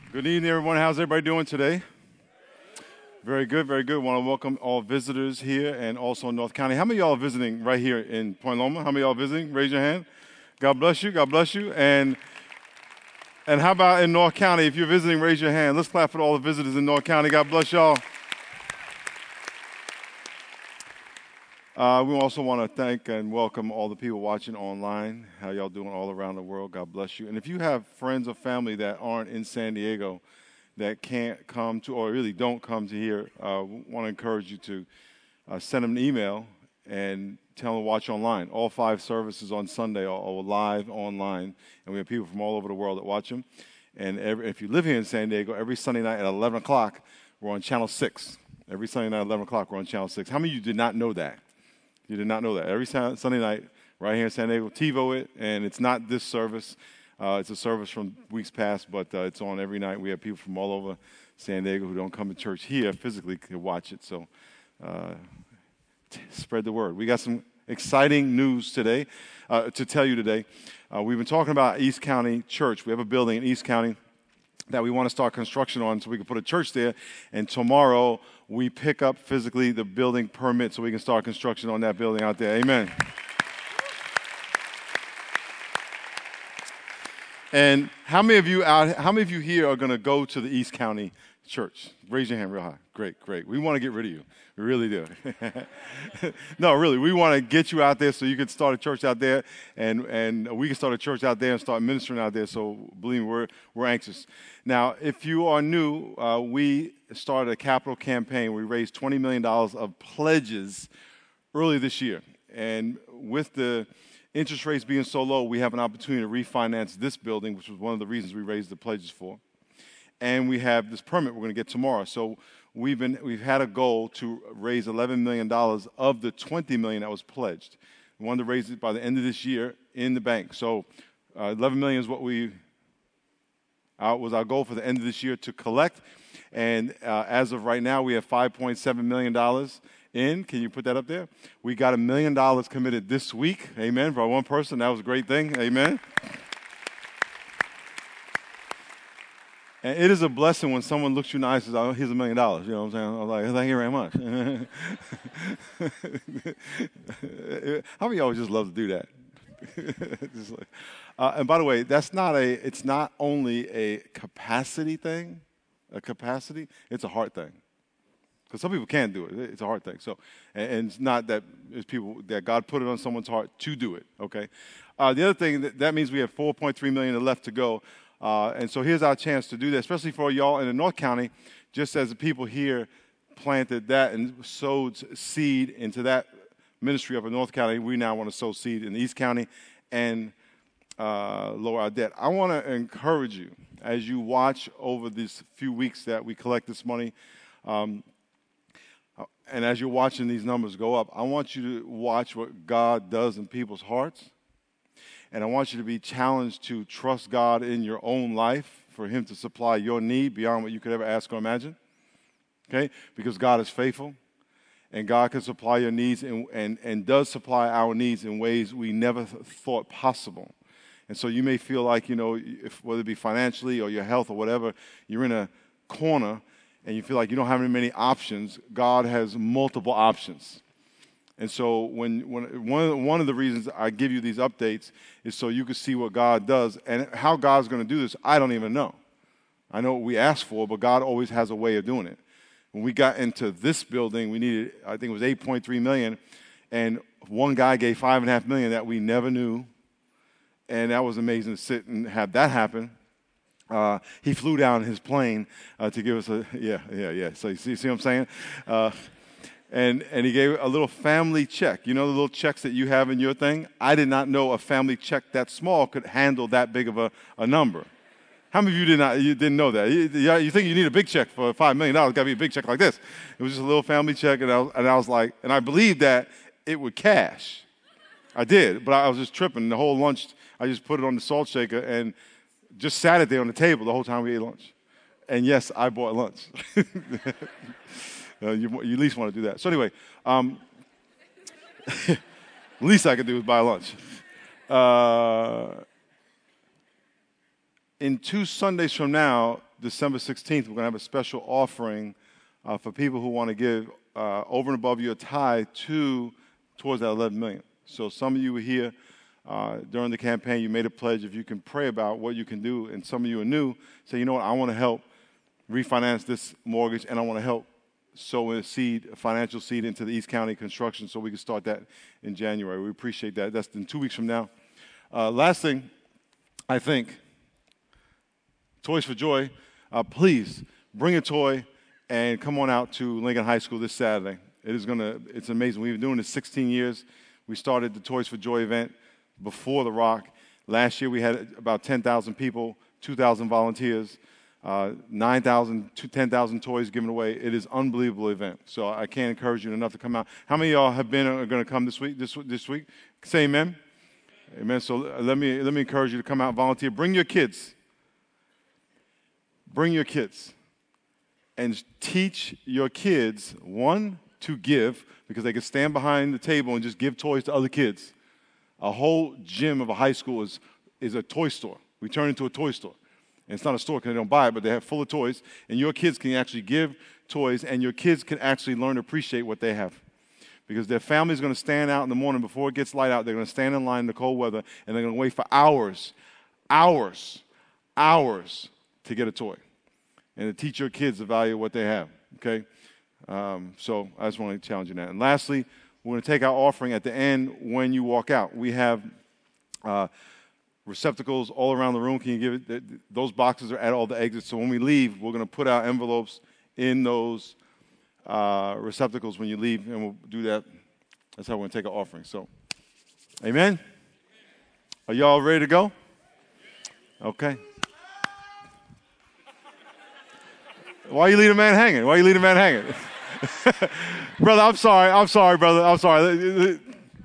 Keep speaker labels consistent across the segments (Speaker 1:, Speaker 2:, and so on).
Speaker 1: Good evening, everyone. How's everybody doing today? Very good, very good. Want to welcome all visitors here and also in North County. How many of y'all are visiting right here in Point Loma? How many of y'all are visiting? Raise your hand. God bless you. God bless you. And how about in North County? If you're visiting, raise your hand. Let's clap for all the visitors in North County. God bless y'all. We also want to thank and welcome all the people watching online. How y'all doing all around the world? God bless you. And if you have friends or family that aren't in San Diego that can't come to or really don't come to here, we want to encourage you to send them an email and tell them to watch online. All 5 services on Sunday are live online, and we have people from all over the world that watch them. And if you live here in San Diego, every Sunday night at 11 o'clock, we're on Channel 6. Every Sunday night at 11 o'clock, we're on Channel 6. How many of you did not know that? You did not know that. Every Sunday night, right here in San Diego, TiVo it, and it's not this service. It's a service from weeks past, but it's on every night. We have people from all over San Diego who don't come to church here physically to watch it, so spread the word. We got some exciting news today to tell you today. We've been talking about East County Church. We have a building in East County that we want to start construction on so we can put a church there, and tomorrow we pick up physically the building permit so we can start construction on that building out there. Amen. And how many of you here are going to go to the East County Church? Raise your hand real high. Great, great. We want to get rid of you. We really do. No, really, we want to get you out there so you can start a church out there, and we can start a church out there and start ministering out there. So believe me, we're anxious. Now, if you are new, we started a capital campaign. We raised $20 million of pledges early this year, and with the interest rates being so low, we have an opportunity to refinance this building, which was one of the reasons we raised the pledges for. And we have this permit we're going to get tomorrow. So we've had a goal to raise $11 million of the $20 million that was pledged. We wanted to raise it by the end of this year in the bank. So $11 million is what was our goal for the end of this year to collect. And as of right now, we have $5.7 million in. Can you put that up there? We got $1 million committed this week. Amen. For one person, that was a great thing. Amen. And it is a blessing when someone looks you in the eyes and says, "Oh, here's $1 million." You know what I'm saying? I'm like, thank you very much. How many of y'all just love to do that? And by the way, it's not only a capacity thing, it's a heart thing. Because some people can't do it. It's a heart thing. So, and it's not that it's people that God put it on someone's heart to do it. Okay. The other thing that means we have $4.3 million left to go. And so here's our chance to do that, especially for y'all in the North County. Just as the people here planted that and sowed seed into that ministry up in North County, we now want to sow seed in East County and lower our debt. I want to encourage you as you watch over these few weeks that we collect this money. And as you're watching these numbers go up, I want you to watch what God does in people's hearts. And I want you to be challenged to trust God in your own life for Him to supply your need beyond what you could ever ask or imagine. Okay? Because God is faithful. And God can supply your needs and does supply our needs in ways we never thought possible. And so you may feel like, whether it be financially or your health or whatever, you're in a corner and you feel like you don't have many options. God has multiple options. And so when one of the reasons I give you these updates is so you can see what God does. And how God's going to do this, I don't even know. I know what we ask for, but God always has a way of doing it. When we got into this building, we needed, I think it was $8.3 million, and one guy gave $5.5 million that we never knew. And that was amazing to sit and have that happen. He flew down his plane to give us yeah. So you see what I'm saying? And he gave a little family check. You know the little checks that you have in your thing? I did not know a family check that small could handle that big of a number. How many of you didn't know that? You think you need a big check for $5 million? It's got to be a big check like this. It was just a little family check, and I was like, and I believed that it would cash. I did, but I was just tripping. The whole lunch, I just put it on the salt shaker and just sat it there on the table the whole time we ate lunch. And yes, I bought lunch. You at least want to do that. So anyway, least I could do is buy lunch. In 2 Sundays from now, December 16th, we're going to have a special offering for people who want to give over and above your tithe towards that $11 million. So some of you were here during the campaign. You made a pledge. If you can pray about what you can do, and some of you are new, say, you know what, I want to help refinance this mortgage, and I want to help sow a financial seed into the East County construction so we can start that in January. We appreciate that. That's in 2 weeks from now. Last thing, I think, Toys for Joy, please bring a toy and come on out to Lincoln High School this Saturday. It's amazing. We've been doing this 16 years. We started the Toys for Joy event before The Rock. Last year we had about 10,000 people, 2,000 volunteers, 9,000 to 10,000 toys given away. It is an unbelievable event. So I can't encourage you enough to come out. How many of y'all have been or are going to come this week? This week? Say amen. Amen. So let me encourage you to come out and volunteer. Bring your kids. Bring your kids. And teach your kids, one, to give, because they can stand behind the table and just give toys to other kids. A whole gym of a high school is a toy store. We turn into a toy store. And it's not a store because they don't buy it, but they have full of toys. And your kids can actually give toys, and your kids can actually learn to appreciate what they have. Because their family's going to stand out in the morning before it gets light out. They're going to stand in line in the cold weather, and they're going to wait for hours to get a toy. And to teach your kids the value of what they have, okay? So I just want to challenge you in that. And lastly, we're going to take our offering at the end when you walk out. We have receptacles all around the room. Can you give it? Those boxes are at all the exits. So when we leave, we're going to put our envelopes in those receptacles when you leave, and we'll do that. That's how we're going to take our offering. So, amen? Are y'all ready to go? Okay. Why you leave a man hanging? Brother, I'm sorry, brother. I'm sorry.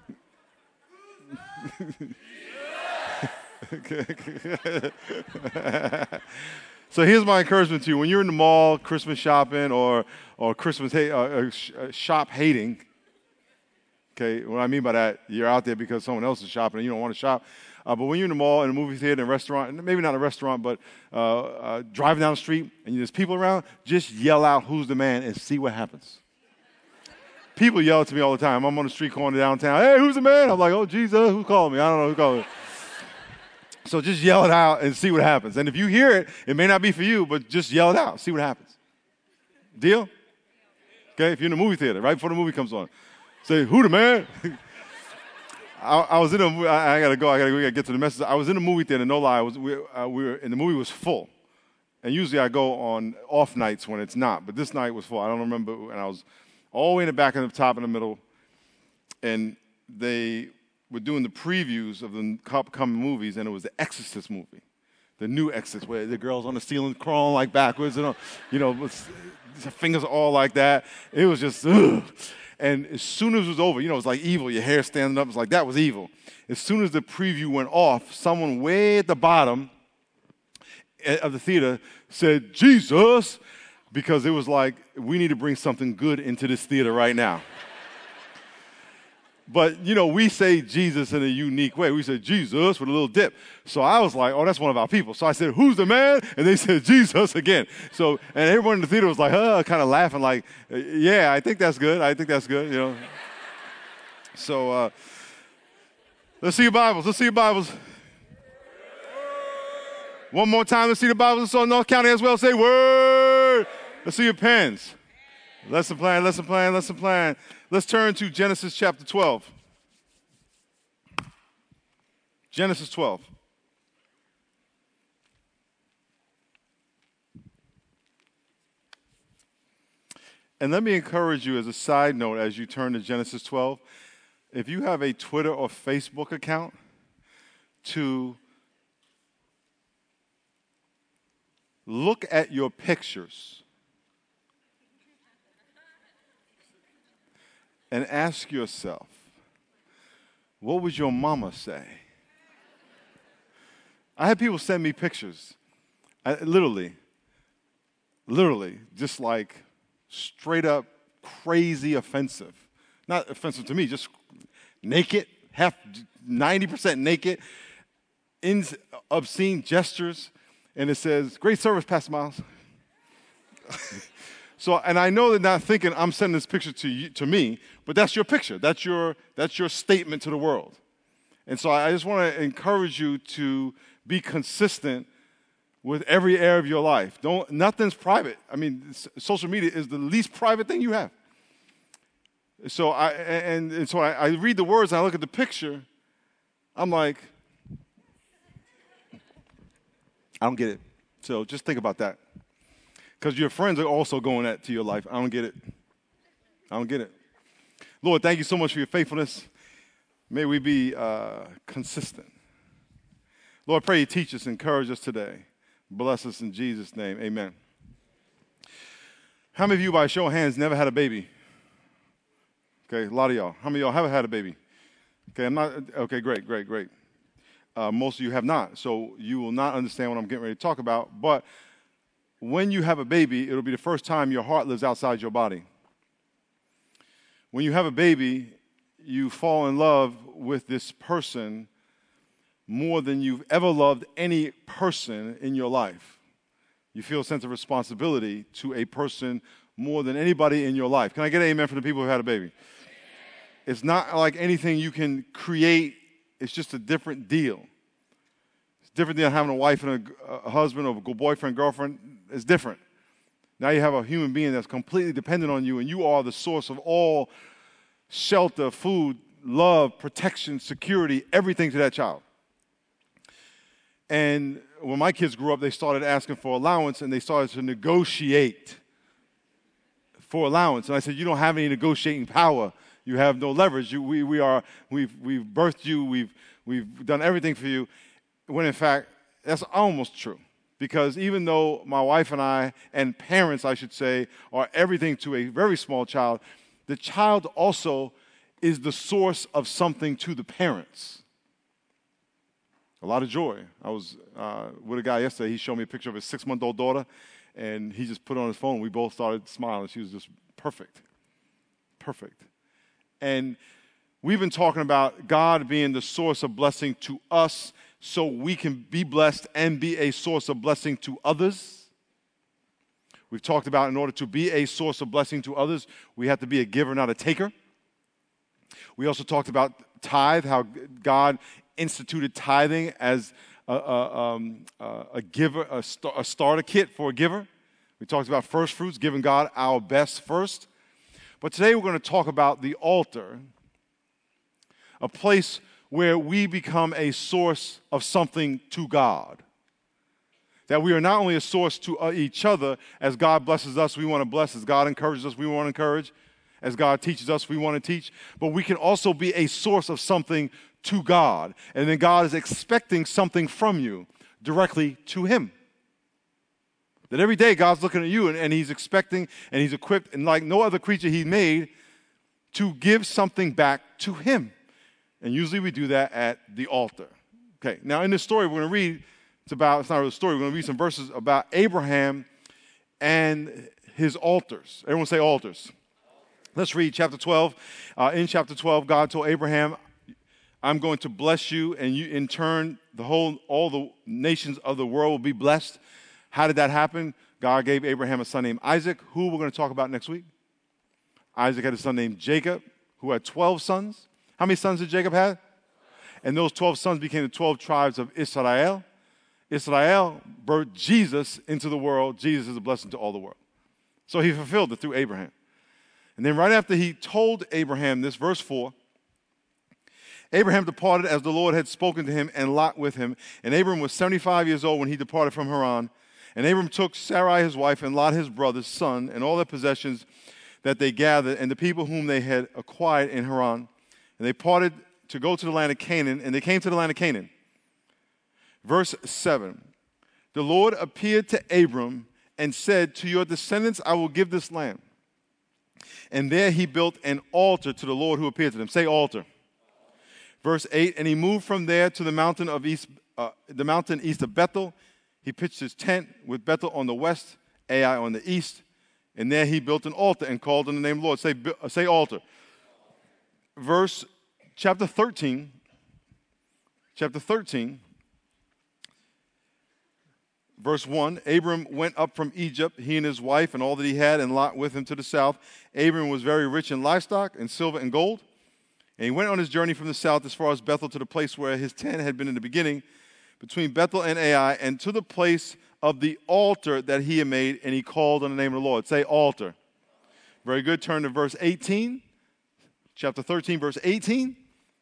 Speaker 1: So here's my encouragement to you. When you're in the mall, Christmas shopping, or Christmas shop hating, okay, what I mean by that, you're out there because someone else is shopping and you don't want to shop. But when you're in the mall, in a movie theater, in a restaurant, maybe not a restaurant, but driving down the street and there's people around, just yell out, "Who's the man?" and see what happens. People yell at me all the time. I'm on the street corner downtown. "Hey, who's the man?" I'm like, "Oh, Jesus, who called me?" I don't know who called me. So just yell it out and see what happens. And if you hear it, it may not be for you, but just yell it out. See what happens. Deal? Okay, if you're in the movie theater, right before the movie comes on, say, "Who the man?" I was in a movie. I gotta go. We gotta get to the message. I was in a movie theater. No lie, we were, and the movie was full. And usually I go on off nights when it's not, but this night was full. I don't remember. And I was all the way in the back and the top and the middle, and they were doing the previews of the upcoming movies, and it was the Exorcist movie, the new Exorcist, where the girl's on the ceiling crawling like backwards, with her fingers all like that. It was just, ugh. And as soon as it was over, it was like evil. Your hair standing up. It's like, that was evil. As soon as the preview went off, someone way at the bottom of the theater said, "Jesus," because it was like, we need to bring something good into this theater right now. But, we say Jesus in a unique way. We say Jesus with a little dip. So I was like, oh, that's one of our people. So I said, "Who's the man?" And they said, "Jesus" again. So, and everyone in the theater was like, kind of laughing like, yeah, I think that's good. So let's see your Bibles. One more time, let's see the Bibles. It's on North County as well. Say word. Let's see your pens. Lesson plan. Let's turn to Genesis chapter 12. Genesis 12. And let me encourage you as a side note as you turn to Genesis 12, if you have a Twitter or Facebook account, to look at your pictures and ask yourself, what would your mama say? I had people send me pictures, literally, just like straight up crazy offensive. Not offensive to me, just naked, 90% naked, obscene gestures, and it says, "Great service, Pastor Miles." So, and I know they're not thinking I'm sending this picture to you, to me, but that's your picture. That's your statement to the world. And so I just want to encourage you to be consistent with every area of your life. Nothing's private. I mean, social media is the least private thing you have. So I read the words and I look at the picture. I'm like, I don't get it. So just think about that. Because your friends are also going that to your life. I don't get it. I don't get it. Lord, thank you so much for your faithfulness. May we be consistent. Lord, I pray you teach us, encourage us today. Bless us in Jesus' name. Amen. How many of you, by a show of hands, never had a baby? Okay, a lot of y'all. How many of y'all have had a baby? Okay, great. Most of you have not, so you will not understand what I'm getting ready to talk about. But when you have a baby, it'll be the first time your heart lives outside your body. When you have a baby, you fall in love with this person more than you've ever loved any person in your life. You feel a sense of responsibility to a person more than anybody in your life. Can I get an amen from the people who had a baby? It's not like anything you can create. It's just a different deal. It's different than having a wife and a husband or a boyfriend, girlfriend. It's different. Now you have a human being that's completely dependent on you, and you are the source of all shelter, food, love, protection, security, everything to that child. And when my kids grew up, they started asking for allowance, and they started to negotiate for allowance. And I said, you don't have any negotiating power. You have no leverage. We've birthed you. We've done everything for you. When in fact, that's almost true. Because even though my wife and I, and parents, I should say, are everything to a very small child, the child also is the source of something to the parents. A lot of joy. I was with a guy yesterday. He showed me a picture of his 6-month-old daughter, and he just put it on his phone. We both started smiling. She was just perfect. Perfect. And we've been talking about God being the source of blessing to us so we can be blessed and be a source of blessing to others. We've talked about in order to be a source of blessing to others, we have to be a giver, not a taker. We also talked about tithe, how God instituted tithing as a giver, a starter kit for a giver. We talked about first fruits, giving God our best first. But today we're going to talk about the altar, a place where we become a source of something to God. That we are not only a source to each other. As God blesses us, we want to bless. As God encourages us, we want to encourage. As God teaches us, we want to teach. But we can also be a source of something to God. And then God is expecting something from you directly to Him. That every day God's looking at you and He's expecting and He's equipped, and like no other creature He made, to give something back to Him. And usually we do that at the altar. Okay, now in this story we're going to read, it's not really a story, we're going to read some verses about Abraham and his altars. Everyone say altars. Let's read chapter 12. In chapter 12, God told Abraham, I'm going to bless you, and you, in turn, all the nations of the world will be blessed. How did that happen? God gave Abraham a son named Isaac, who we're going to talk about next week. Isaac had a son named Jacob, who had 12 sons. How many sons did Jacob have? And those 12 sons became the 12 tribes of Israel. Israel birthed Jesus into the world. Jesus is a blessing to all the world. So He fulfilled it through Abraham. And then right after He told Abraham this, verse 4, Abraham departed as the Lord had spoken to him, and Lot with him. And Abram was 75 years old when he departed from Haran. And Abram took Sarai his wife, and Lot his brother's son, and all their possessions that they gathered, and the people whom they had acquired in Haran. And they parted to go to the land of Canaan, and they came to the land of Canaan. Verse 7, the Lord appeared to Abram and said, to your descendants I will give this land. And there he built an altar to the Lord who appeared to them. Say altar. Verse 8, and he moved from there to the mountain east of Bethel. He pitched his tent with Bethel on the west, Ai on the east. And there he built an altar and called on the name of the Lord. Say altar. Chapter 13, verse 1, Abram went up from Egypt, he and his wife and all that he had, and Lot with him to the south. Abram was very rich in livestock and silver and gold. And he went on his journey from the south as far as Bethel to the place where his tent had been in the beginning, between Bethel and Ai, and to the place of the altar that he had made, and he called on the name of the Lord. Say altar. Very good. Turn to verse 18, chapter 13, verse 18.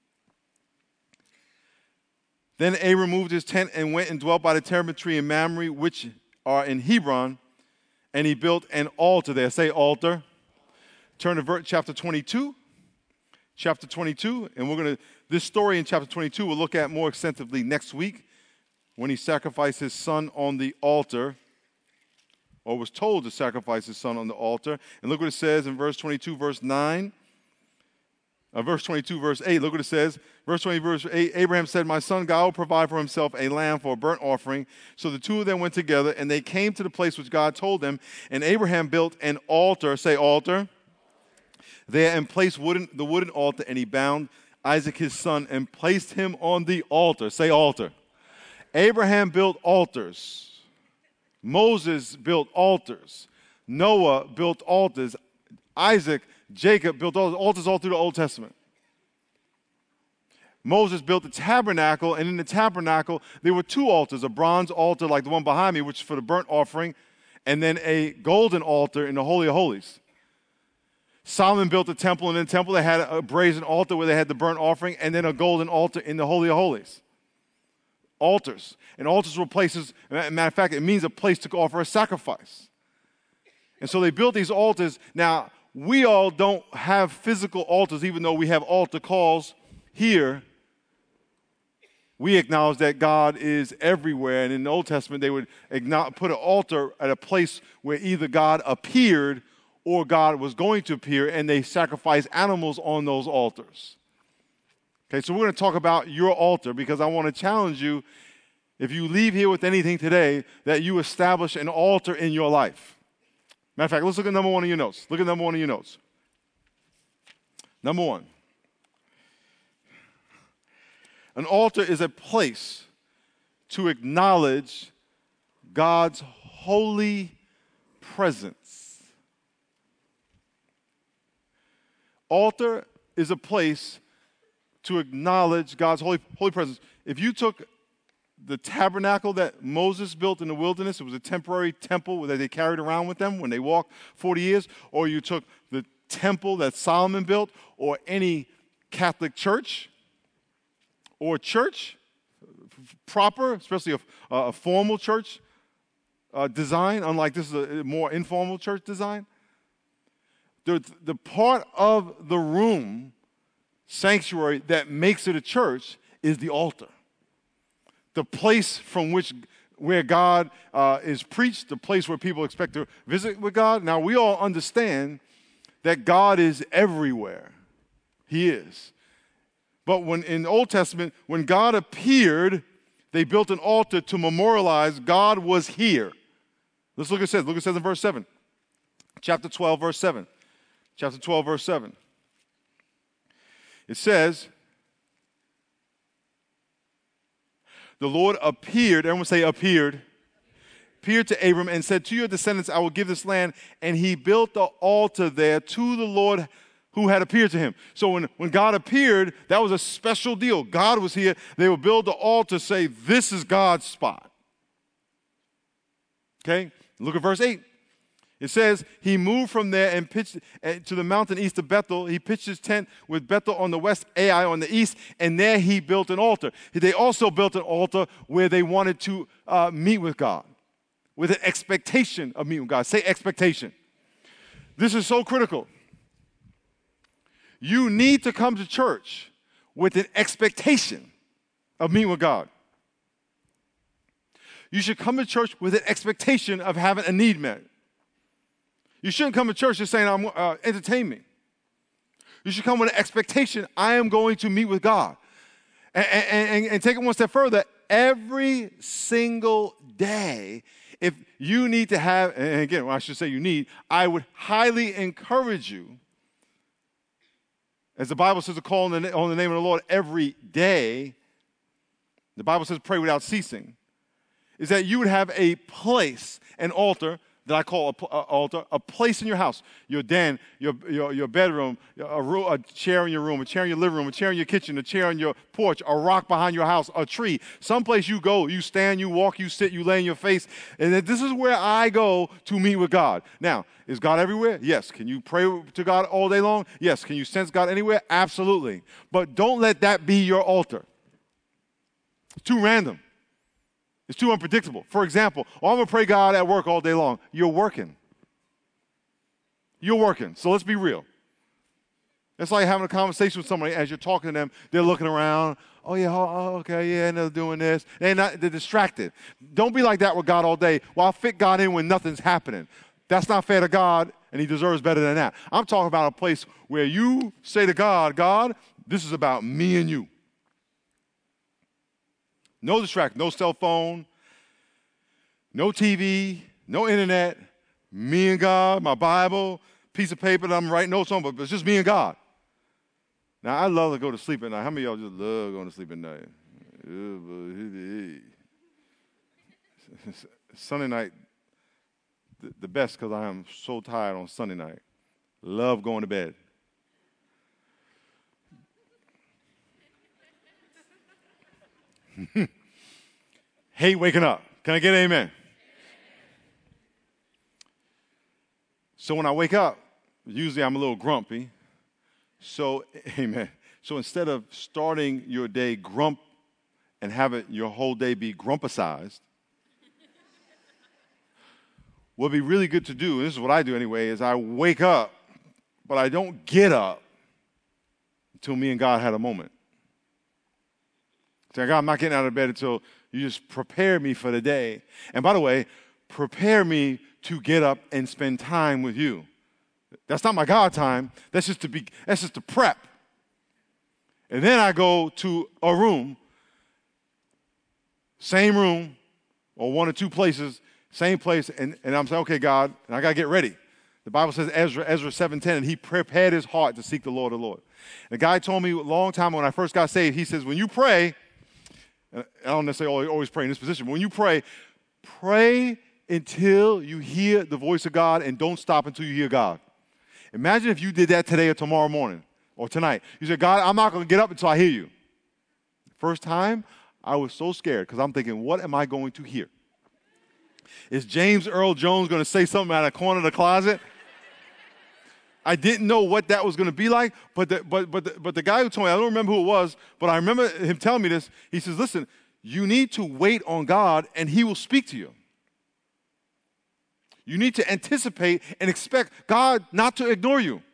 Speaker 1: Then Abram moved his tent and went and dwelt by the terebinth tree in Mamre, which are in Hebron, and he built an altar there. Say altar. Turn to chapter 22. Chapter 22, and this story in chapter 22 we'll look at more extensively next week when he sacrificed his son on the altar, or was told to sacrifice his son on the altar. And look what it says in verse 22, verse 9. Verse 22, verse 8. Look what it says. Verse 20, verse 8. Abraham said, "My son, God will provide for himself a lamb for a burnt offering." So the two of them went together, and they came to the place which God told them. And Abraham built an altar. Say altar. There and placed the wooden altar, and he bound Isaac his son and placed him on the altar. Say altar. Abraham built altars. Moses built altars. Noah built altars. Isaac, Jacob built altars all through the Old Testament. Moses built the tabernacle, and in the tabernacle there were two altars, a bronze altar like the one behind me, which is for the burnt offering, and then a golden altar in the Holy of Holies. Solomon built a temple, and in the temple they had a brazen altar where they had the burnt offering, and then a golden altar in the Holy of Holies. Altars. And altars were places, matter of fact, it means a place to offer a sacrifice. And so they built these altars. Now, we all don't have physical altars, even though we have altar calls here. We acknowledge that God is everywhere, and in the Old Testament they would put an altar at a place where either God appeared or God was going to appear, and they sacrifice animals on those altars. Okay, so we're going to talk about your altar, because I want to challenge you, if you leave here with anything today, that you establish an altar in your life. Matter of fact, let's look at number one in your notes. Look at number one in your notes. Number one. An altar is a place to acknowledge God's holy presence. Altar is a place to acknowledge God's holy presence. If you took the tabernacle that Moses built in the wilderness, it was a temporary temple that they carried around with them when they walked 40 years, or you took the temple that Solomon built, or any Catholic church, or church proper, especially a formal church design, unlike this is a more informal church design, the part of the room, sanctuary, that makes it a church is the altar. The place from where God is preached, the place where people expect to visit with God. Now, we all understand that God is everywhere. He is. But when in the Old Testament, when God appeared, they built an altar to memorialize God was here. Let's look what it says. Look what it says in verse 7. Chapter 12, verse 7. Chapter 12, verse 7. It says, the Lord appeared, everyone say appeared to Abram and said, "To your descendants I will give this land." And he built the altar there to the Lord who had appeared to him. So when God appeared, that was a special deal. God was here. They would build the altar, say, this is God's spot. Okay? Look at verse 8. It says, he moved from there and pitched to the mountain east of Bethel. He pitched his tent with Bethel on the west, Ai on the east, and there he built an altar. They also built an altar where they wanted to meet with God, with an expectation of meeting with God. Say expectation. This is so critical. You need to come to church with an expectation of meeting with God. You should come to church with an expectation of having a need met. You shouldn't come to church just saying, entertain me. You should come with an expectation, I am going to meet with God. And take it one step further, every single day, if you need to have, and again, when I should say you need, I would highly encourage you, as the Bible says, to call on the name of the Lord every day. The Bible says pray without ceasing. is that you would have a place, an altar, that I call an altar, a place in your house, your den, your bedroom, a chair in your room, a chair in your living room, a chair in your kitchen, a chair on your porch, a rock behind your house, a tree. Someplace you go, you stand, you walk, you sit, you lay in your face. And this is where I go to meet with God. Now, is God everywhere? Yes. Can you pray to God all day long? Yes. Can you sense God anywhere? Absolutely. But don't let that be your altar. It's too random. It's too unpredictable. For example, I'm going to pray God at work all day long. You're working. You're working. So let's be real. It's like having a conversation with somebody as you're talking to them. They're looking around. Oh, yeah, okay, yeah, and they're doing this. They're distracted. Don't be like that with God all day. Well, I'll fit God in when nothing's happening. That's not fair to God, and he deserves better than that. I'm talking about a place where you say to God, God, this is about me and you. No distraction, no cell phone, no TV, no internet, me and God, my Bible, piece of paper that I'm writing notes on, but it's just me and God. Now, I love to go to sleep at night. How many of y'all just love going to sleep at night? Sunday night, the best because I am so tired on Sunday night. Love going to bed. Hate waking up. Can I get an amen? So when I wake up, usually I'm a little grumpy. So, amen. So instead of starting your day grump and have it your whole day be grumpicized, what would be really good to do, and this is what I do anyway, is I wake up, but I don't get up until me and God had a moment. Say, God, I'm not getting out of bed until you just prepare me for the day. And by the way, prepare me to get up and spend time with you. That's not my God time. That's just to prep. And then I go to a room, same room, or one or two places, same place, and I'm saying, okay, God, and I got to get ready. The Bible says Ezra 7:10, and he prepared his heart to seek the Lord of the Lord. And the guy told me a long time when I first got saved, he says, when you pray, I don't necessarily always pray in this position, but when you pray until you hear the voice of God and don't stop until you hear God. Imagine if you did that today or tomorrow morning or tonight. You said, God, I'm not going to get up until I hear you. First time, I was so scared because I'm thinking, what am I going to hear? Is James Earl Jones going to say something out of the corner of the closet? I didn't know what that was going to be like, but the guy who told me, I don't remember who it was, but I remember him telling me this. He says, listen, you need to wait on God and he will speak to you. You need to anticipate and expect God not to ignore you.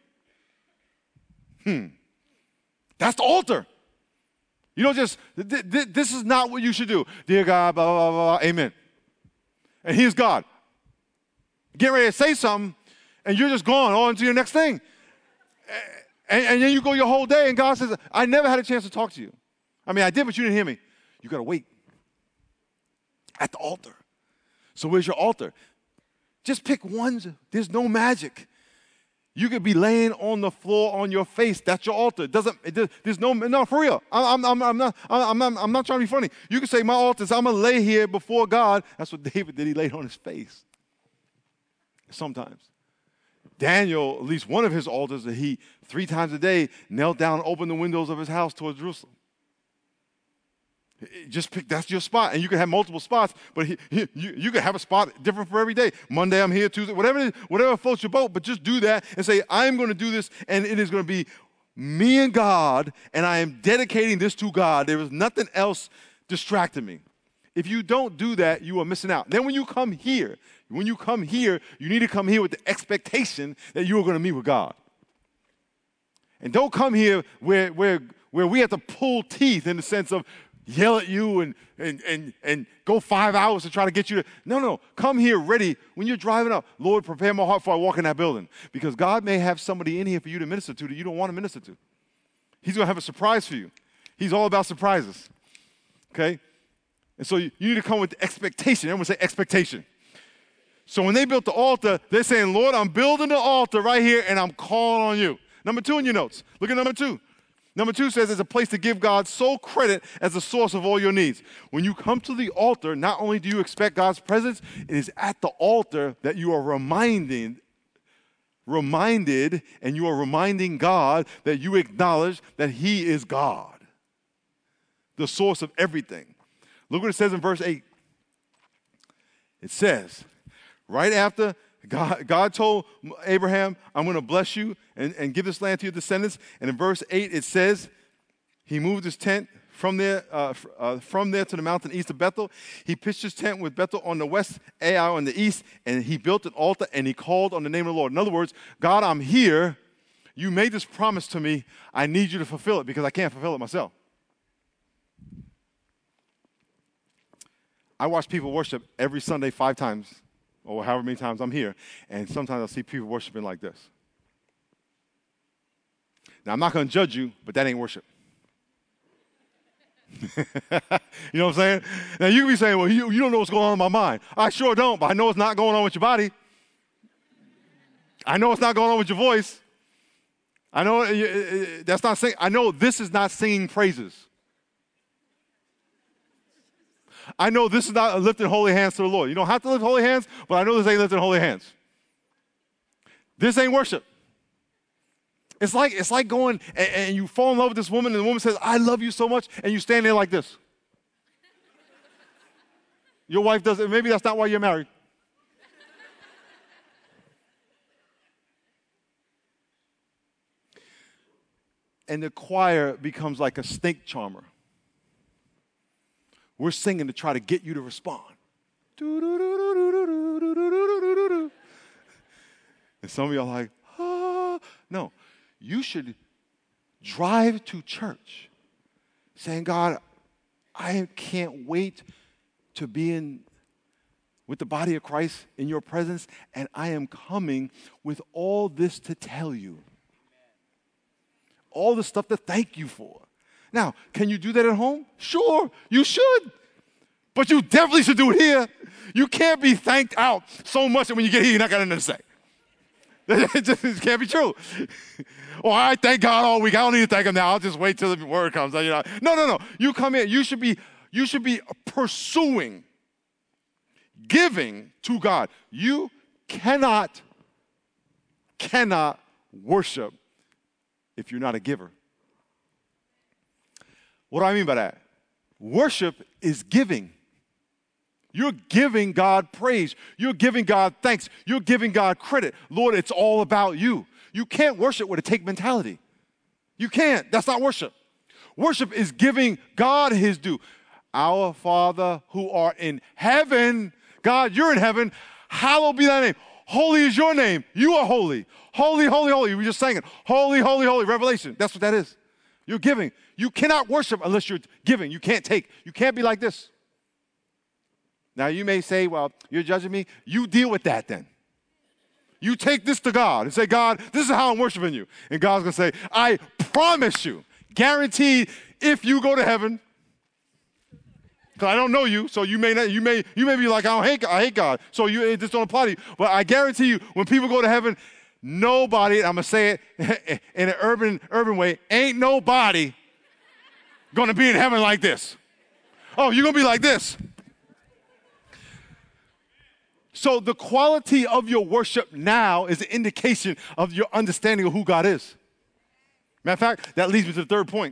Speaker 1: That's the altar. You don't just, this is not what you should do. Dear God, blah, blah, blah, blah, amen. And here's God. Get ready to say something, and you're just going on to your next thing. And then you go your whole day, and God says, I never had a chance to talk to you. I mean, I did, but you didn't hear me. You got to wait at the altar. So where's your altar? Just pick one. There's no magic. You could be laying on the floor on your face. That's your altar. There's no, for real. I'm not trying to be funny. You can say my altar is I'm going to lay here before God. That's what David did. He laid on his face. Sometimes. Daniel, at least one of his altars, that he 3 times a day knelt down and opened the windows of his house towards Jerusalem. Just pick, that's your spot. And you can have multiple spots, but you can have a spot different for every day. Monday I'm here, Tuesday, whatever floats your boat, but just do that and say, I'm going to do this, and it is going to be me and God, and I am dedicating this to God. There is nothing else distracting me. If you don't do that, you are missing out. Then when you come here, you need to come here with the expectation that you are going to meet with God. And don't come here where we have to pull teeth in the sense of yell at you and go 5 hours to try to get you to. No. Come here ready when you're driving up. Lord, prepare my heart before I walk in that building. Because God may have somebody in here for you to minister to that you don't want to minister to. He's going to have a surprise for you. He's all about surprises. Okay? And so you need to come with expectation. Everyone say expectation. So when they built the altar, they're saying, Lord, I'm building the altar right here and I'm calling on you. Number 2 in your notes. Look at number 2. Number 2 says it's a place to give God sole credit as the source of all your needs. When you come to the altar, not only do you expect God's presence, it is at the altar that you are reminded, and you are reminding God that you acknowledge that he is God, the source of everything. Look what it says in verse 8. It says, right after God told Abraham, I'm going to bless you and give this land to your descendants. And in verse 8, it says, he moved his tent from there to the mountain east of Bethel. He pitched his tent with Bethel on the west, Ai on the east, and he built an altar, and he called on the name of the Lord. In other words, God, I'm here. You made this promise to me. I need you to fulfill it because I can't fulfill it myself. I watch people worship every Sunday 5 times, or however many times I'm here, and sometimes I'll see people worshiping like this. Now, I'm not going to judge you, but that ain't worship. You know what I'm saying? Now, you can be saying, well, you don't know what's going on in my mind. I sure don't, but I know it's not going on with your body. I know it's not going on with your voice. I know that's not saying. I know this is not singing praises. I know this is not lifting holy hands to the Lord. You don't have to lift holy hands, but I know this ain't lifting holy hands. This ain't worship. It's like going and you fall in love with this woman, and the woman says, I love you so much, and you stand there like this. Your wife does it. Maybe that's not why you're married. And the choir becomes like a snake charmer. We're singing to try to get you to respond. And some of y'all are like, ah. No, you should drive to church saying, God, I can't wait to be with the body of Christ in your presence, and I am coming with all this to tell you. All the stuff to thank you for. Now, can you do that at home? Sure, you should. But you definitely should do it here. You can't be thanked out so much that when you get here, you're not got nothing to say. It can't be true. Oh, I thank God all week. I don't need to thank him now. I'll just wait till the word comes. No. You come in. You should be pursuing, giving to God. You cannot worship if you're not a giver. What do I mean by that? Worship is giving. You're giving God praise. You're giving God thanks. You're giving God credit. Lord, it's all about you. You can't worship with a take mentality. You can't. That's not worship. Worship is giving God his due. Our Father who art in heaven, God, you're in heaven. Hallowed be thy name. Holy is your name. You are holy. Holy, holy, holy. We just sang it. Holy, holy, holy. Revelation. That's what that is. You're giving. You cannot worship unless you're giving. You can't take. You can't be like this. Now, you may say, well, you're judging me. You deal with that then. You take this to God and say, God, this is how I'm worshiping you. And God's going to say, I promise you, guaranteed, if you go to heaven, because I don't know you, so you may be like, I hate God, so this don't apply to you. But I guarantee you, when people go to heaven, nobody, I'm going to say it in an urban way, ain't nobody going to be in heaven like this. Oh, you're going to be like this. So the quality of your worship now is an indication of your understanding of who God is. Matter of fact, that leads me to the third point.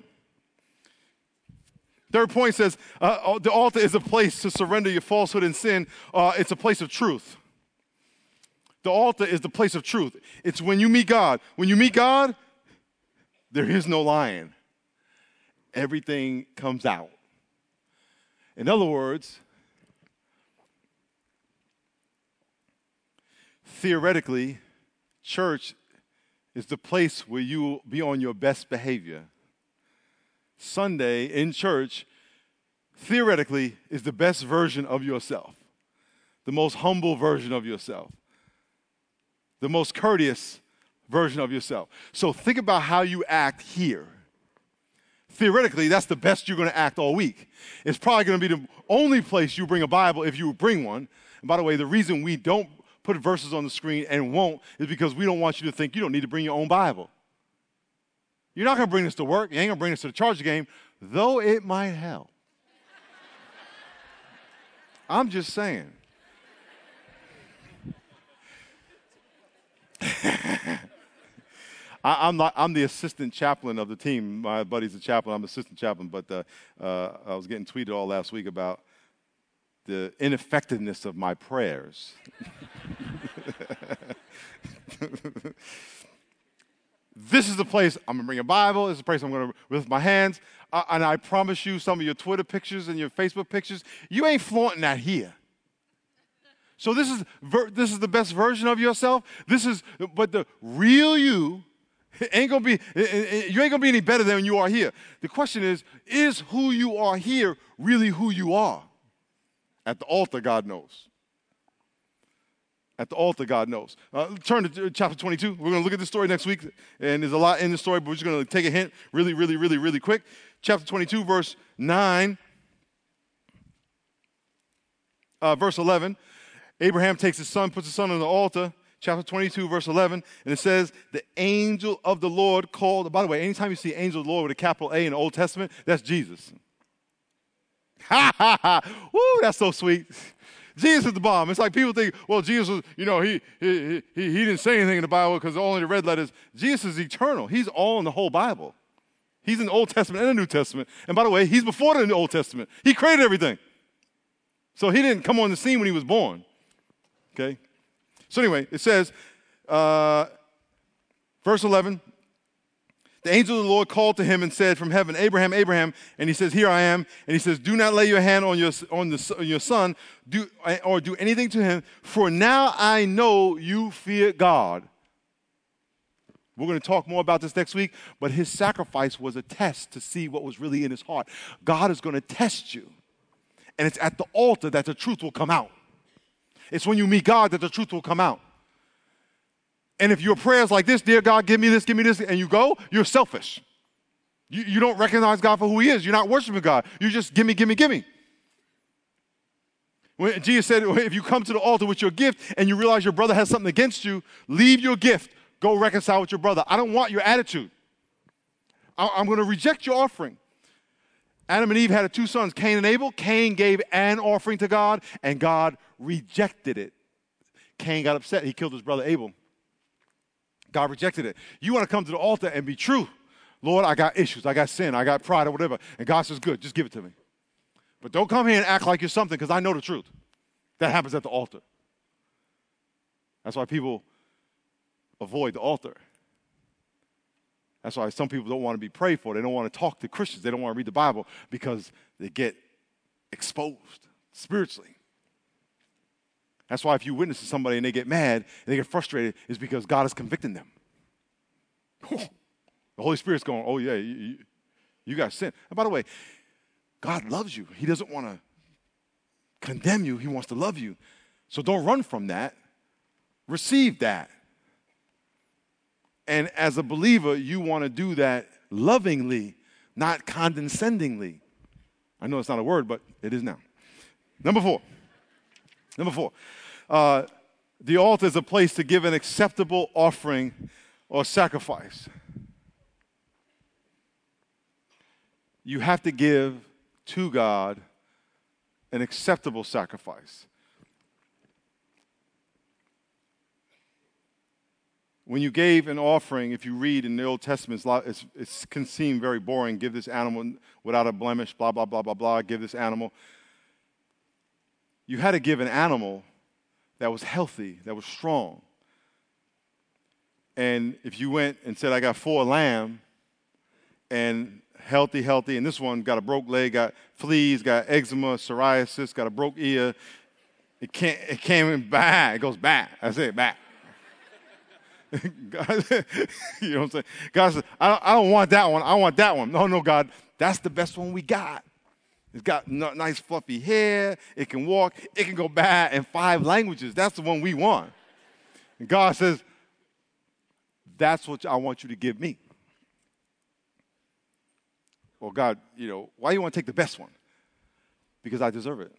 Speaker 1: Third point says, the altar is a place to surrender your falsehood and sin. It's a place of truth. The altar is the place of truth. It's when you meet God. When you meet God, there is no lying. Everything comes out. In other words, theoretically, church is the place where you will be on your best behavior. Sunday in church, theoretically, is the best version of yourself, the most humble version of yourself, the most courteous version of yourself. So think about how you act here. Theoretically, that's the best you're going to act all week. It's probably going to be the only place you bring a Bible if you bring one. And by the way, the reason we don't put verses on the screen and won't is because we don't want you to think you don't need to bring your own Bible. You're not going to bring this to work. You ain't going to bring this to the Charger game, though it might help. I'm just saying. I'm the assistant chaplain of the team. My buddy's the chaplain. I'm the assistant chaplain. But I was getting tweeted all last week about the ineffectiveness of my prayers. This is the place I'm going to bring a Bible. This is the place I'm going to lift my hands. And I promise you, some of your Twitter pictures and your Facebook pictures, you ain't flaunting that here. So this is the best version of yourself. But the real you ain't gonna be. You ain't gonna be any better than you are here. The question is who you are here really who you are? At the altar, God knows. At the altar, God knows. Turn to chapter 22. We're going to look at this story next week, and there's a lot in the story, but we're just going to take a hint really, really, really, really quick. Chapter 22, verse 9, verse 11. Abraham takes his son, puts his son on the altar. Chapter 22, verse 11, and it says, the angel of the Lord called. By the way, anytime you see angel of the Lord with a capital A in the Old Testament, that's Jesus. Ha, ha, ha. Woo, that's so sweet. Jesus is the bomb. It's like people think, well, Jesus was, he didn't say anything in the Bible because only the red letters. Jesus is eternal. He's all in the whole Bible. He's in the Old Testament and the New Testament. And by the way, he's before the Old Testament. He created everything. So he didn't come on the scene when he was born. Okay? So anyway, it says, verse 11, the angel of the Lord called to him and said from heaven, Abraham, Abraham. And he says, here I am. And he says, do not lay your hand on your son or do anything to him, for now I know you fear God. We're going to talk more about this next week, but his sacrifice was a test to see what was really in his heart. God is going to test you. And it's at the altar that the truth will come out. It's when you meet God that the truth will come out. And if your prayer is like this, dear God, give me this, and you go, you're selfish. You don't recognize God for who he is. You're not worshiping God. You just give me. When Jesus said, if you come to the altar with your gift and you realize your brother has something against you, leave your gift. Go reconcile with your brother. I don't want your attitude. I'm going to reject your offering. Adam and Eve had two sons, Cain and Abel. Cain gave an offering to God, and God rejected it. Cain got upset. He killed his brother Abel. God rejected it. You want to come to the altar and be true. Lord, I got issues. I got sin. I got pride or whatever. And God says, good, just give it to me. But don't come here and act like you're something because I know the truth. That happens at the altar. That's why people avoid the altar. That's why some people don't want to be prayed for. They don't want to talk to Christians. They don't want to read the Bible because they get exposed spiritually. That's why if you witness to somebody and they get mad and they get frustrated, it's because God is convicting them. The Holy Spirit's going, oh yeah, you got sin. And by the way, God loves you. He doesn't want to condemn you. He wants to love you. So don't run from that. Receive that. And as a believer, you want to do that lovingly, not condescendingly. I know it's not a word, but it is now. Number four. The altar is a place to give an acceptable offering or sacrifice. You have to give to God an acceptable sacrifice. When you gave an offering, if you read in the Old Testament, it can seem very boring. Give this animal without a blemish, blah, blah, blah, blah, blah. Give this animal. You had to give an animal that was healthy, that was strong. And if you went and said, I got 4 lamb, and healthy, and this one got a broke leg, got fleas, got eczema, psoriasis, got a broke ear, it came in bad. It goes bad. I say bad. God, you know what I'm saying? God says, I don't want that one. I want that one. No, God, that's the best one we got. It's got nice fluffy hair. It can walk. It can go bad in 5 languages. That's the one we want. And God says, that's what I want you to give me. Well, God, why do you want to take the best one? Because I deserve it.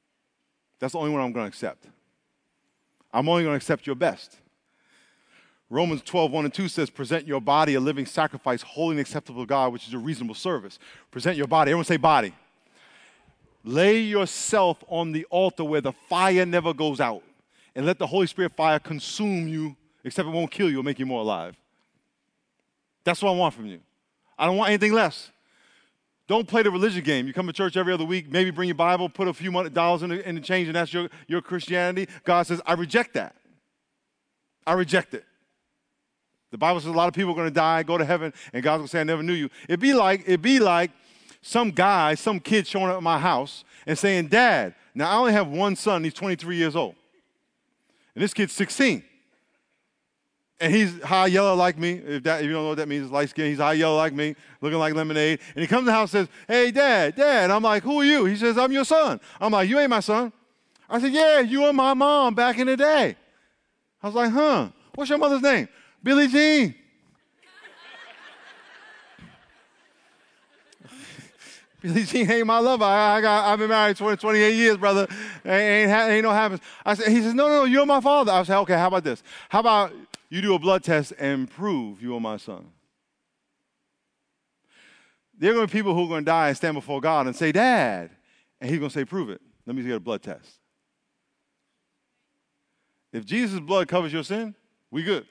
Speaker 1: That's the only one I'm going to accept. I'm only going to accept your best. Romans 12:1-2 says, present your body a living sacrifice, holy and acceptable to God, which is a reasonable service. Present your body. Everyone say body. Lay yourself on the altar where the fire never goes out, and let the Holy Spirit fire consume you, except it won't kill you or make you more alive. That's what I want from you. I don't want anything less. Don't play the religion game. You come to church every other week, maybe bring your Bible, put a few dollars in the change, and that's your Christianity. God says, I reject that. I reject it. The Bible says a lot of people are going to die, go to heaven, and God's going to say, I never knew you. It'd be like some kid showing up at my house and saying, Dad, now I only have one son, he's 23 years old. And this kid's 16. And he's high yellow like me. If you don't know what that means, light skin. He's high yellow like me, looking like lemonade. And he comes to the house and says, hey, Dad. I'm like, who are you? He says, I'm your son. I'm like, you ain't my son. I said, yeah, you were my mom back in the day. I was like, huh, what's your mother's name? Billie Jean. Billie Jean ain't my lover. I've been married 28 years, brother. Ain't no happens. He says, no, you're my father. I said, okay, how about this? How about you do a blood test and prove you are my son? There are going to be people who are going to die and stand before God and say, Dad. And he's going to say, prove it. Let me get a blood test. If Jesus' blood covers your sin, we good.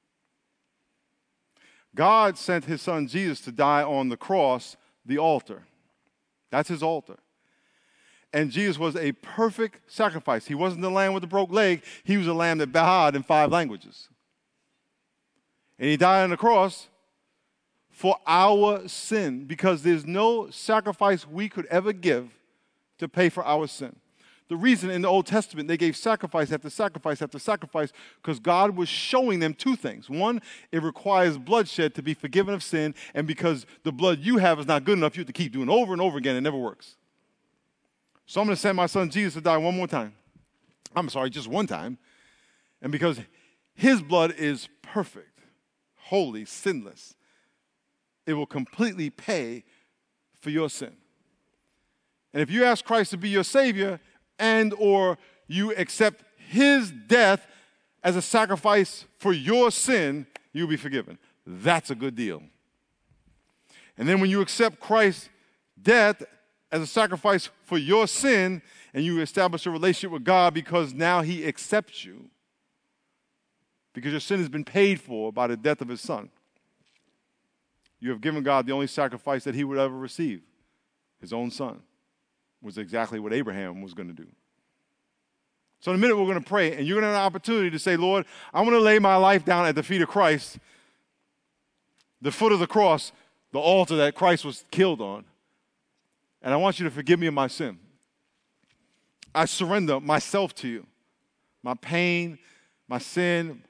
Speaker 1: God sent his son Jesus to die on the cross, the altar. That's his altar. And Jesus was a perfect sacrifice. He wasn't the lamb with the broke leg. He was a lamb that baahed in 5 languages. And he died on the cross for our sin, because there's no sacrifice we could ever give to pay for our sin. The reason in the Old Testament they gave sacrifice after sacrifice after sacrifice, because God was showing them 2 things. One, it requires bloodshed to be forgiven of sin, and because the blood you have is not good enough, you have to keep doing it over and over again. It never works. So I'm going to send my son Jesus to die one more time. I'm sorry, just one time. And because his blood is perfect, holy, sinless, it will completely pay for your sin. And if you ask Christ to be your Savior, and or you accept his death as a sacrifice for your sin, you'll be forgiven. That's a good deal. And then when you accept Christ's death as a sacrifice for your sin, and you establish a relationship with God because now he accepts you, because your sin has been paid for by the death of his son, you have given God the only sacrifice that he would ever receive, his own son. Was exactly what Abraham was going to do. So in a minute we're going to pray, and you're going to have an opportunity to say, Lord, I want to lay my life down at the feet of Christ, the foot of the cross, the altar that Christ was killed on, and I want you to forgive me of my sin. I surrender myself to you, my pain, my sin.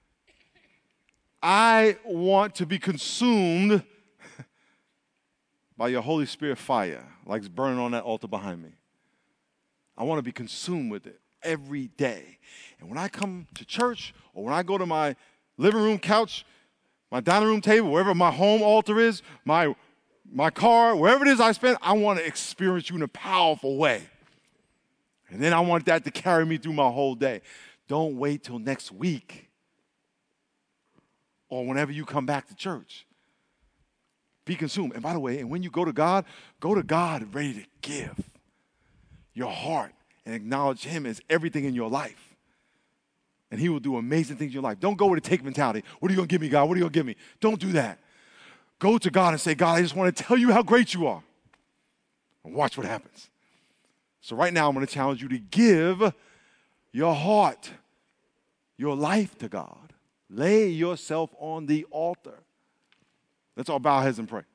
Speaker 1: I want to be consumed by your Holy Spirit fire, like it's burning on that altar behind me. I want to be consumed with it every day. And when I come to church, or when I go to my living room couch, my dining room table, wherever my home altar is, my car, wherever it is I spend, I want to experience you in a powerful way. And then I want that to carry me through my whole day. Don't wait till next week or whenever you come back to church. Be consumed. And by the way, and when you go to God ready to give your heart and acknowledge him as everything in your life. And he will do amazing things in your life. Don't go with a take mentality. What are you going to give me, God? What are you going to give me? Don't do that. Go to God and say, God, I just want to tell you how great you are. And watch what happens. So right now I'm going to challenge you to give your heart, your life to God. Lay yourself on the altar. Let's all bow our heads and pray.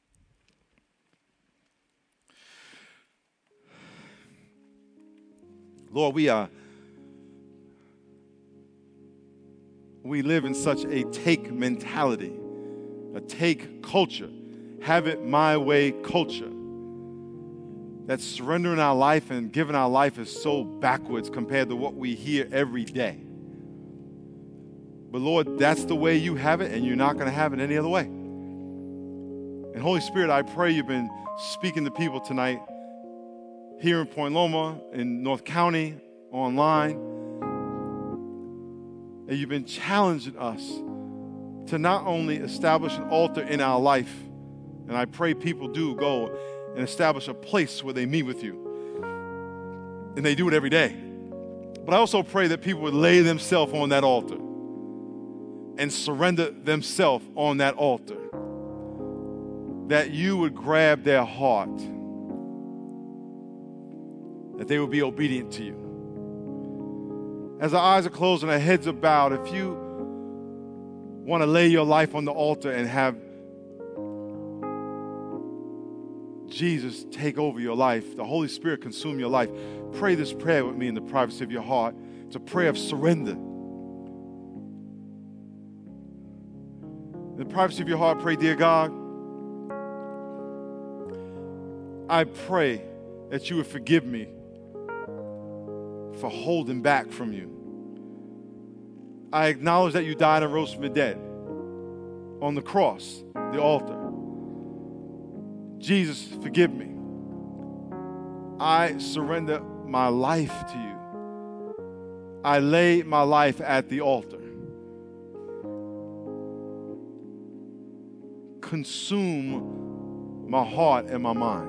Speaker 1: Lord, we live in such a take mentality, a take culture, have it my way culture. That surrendering our life and giving our life is so backwards compared to what we hear every day. But Lord, that's the way you have it, and you're not going to have it any other way. And Holy Spirit, I pray you've been speaking to people tonight here in Point Loma, in North County, online. And you've been challenging us to not only establish an altar in our life, and I pray people do go and establish a place where they meet with you, and they do it every day. But I also pray that people would lay themselves on that altar and surrender themselves on that altar, that you would grab their heart, that they would be obedient to you. As our eyes are closed and our heads are bowed, if you want to lay your life on the altar and have Jesus take over your life, the Holy Spirit consume your life, pray this prayer with me in the privacy of your heart. It's a prayer of surrender. In the privacy of your heart, pray, dear God, I pray that you would forgive me for holding back from you. I acknowledge that you died and rose from the dead on the cross, the altar. Jesus, forgive me. I surrender my life to you. I lay my life at the altar. Consume my heart and my mind.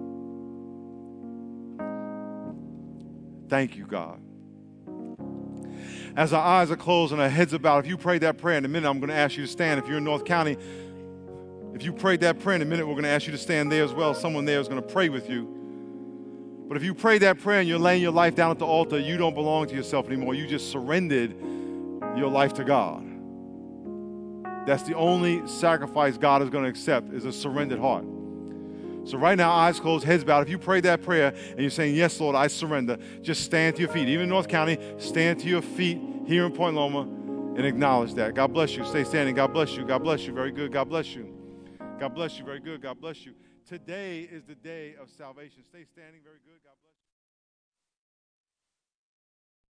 Speaker 1: Thank you, God. As our eyes are closed and our heads are bowed, if you prayed that prayer in a minute, I'm going to ask you to stand. If you're in North County, if you prayed that prayer in a minute, we're going to ask you to stand there as well. Someone there is going to pray with you. But if you prayed that prayer and you're laying your life down at the altar, you don't belong to yourself anymore. You just surrendered your life to God. That's the only sacrifice God is going to accept, is a surrendered heart. So right now, eyes closed, heads bowed. If you prayed that prayer and you're saying, yes, Lord, I surrender, just stand to your feet. Even in North County, stand to your feet here in Point Loma and acknowledge that. God bless you. Stay standing. God bless you. God bless you. Very good. God bless you. God bless you. Very good. God bless you. Today is the day of salvation. Stay standing. Very good. God bless you.